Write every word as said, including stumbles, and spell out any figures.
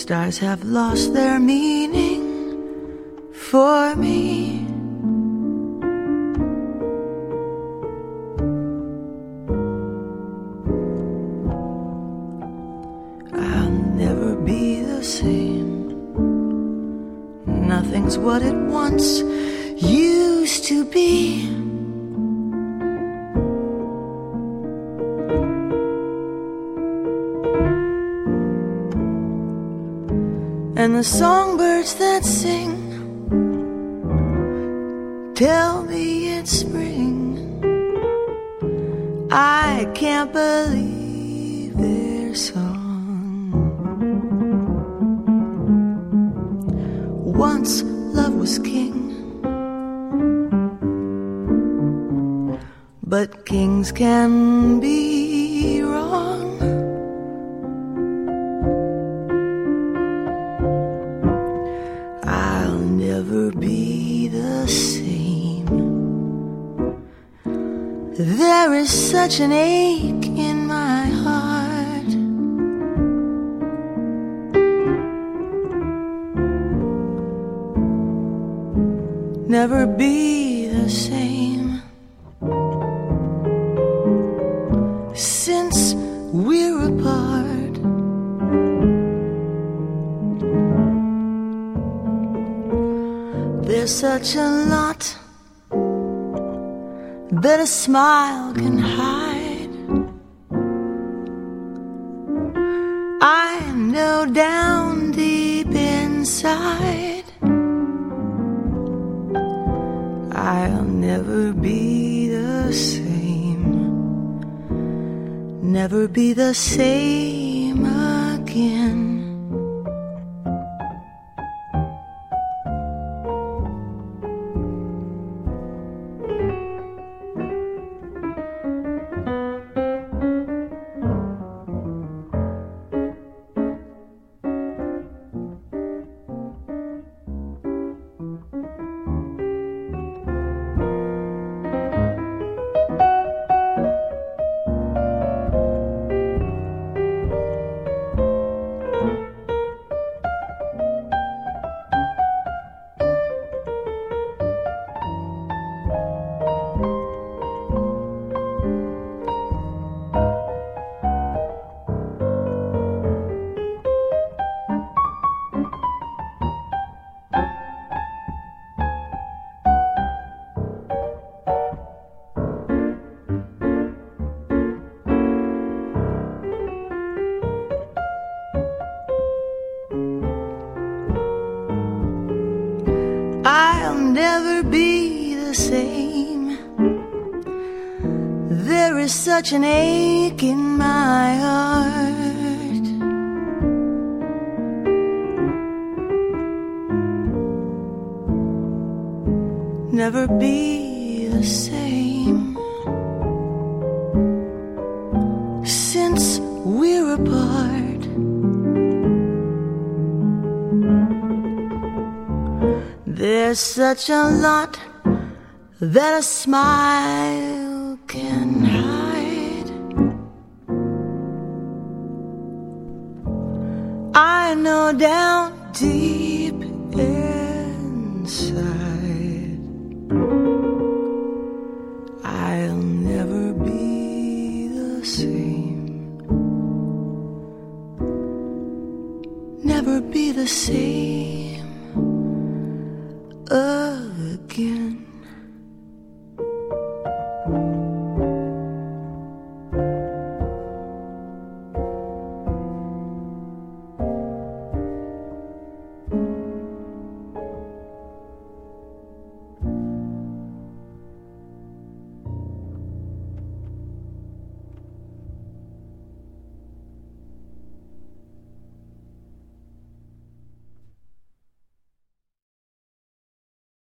stars have lost their meaning for me. I'll never be the same. Nothing's what it once used to be. And the songbirds that sing tell me it's spring. I can't believe their song. Once love was king, but kings can be wrong. I'll never be the same. There is such an ache in my heart. Never be the same. Since we're apart, there's such a lot that a smile can hide. I know down deep inside I'll never be the same. Never be the same again. I'll never be the same. There is such an ache in my heart. Never be the same. Since we're apart, there's such a lot that a smile can hide. I know down deep inside I'll never be the same. Never be the same again.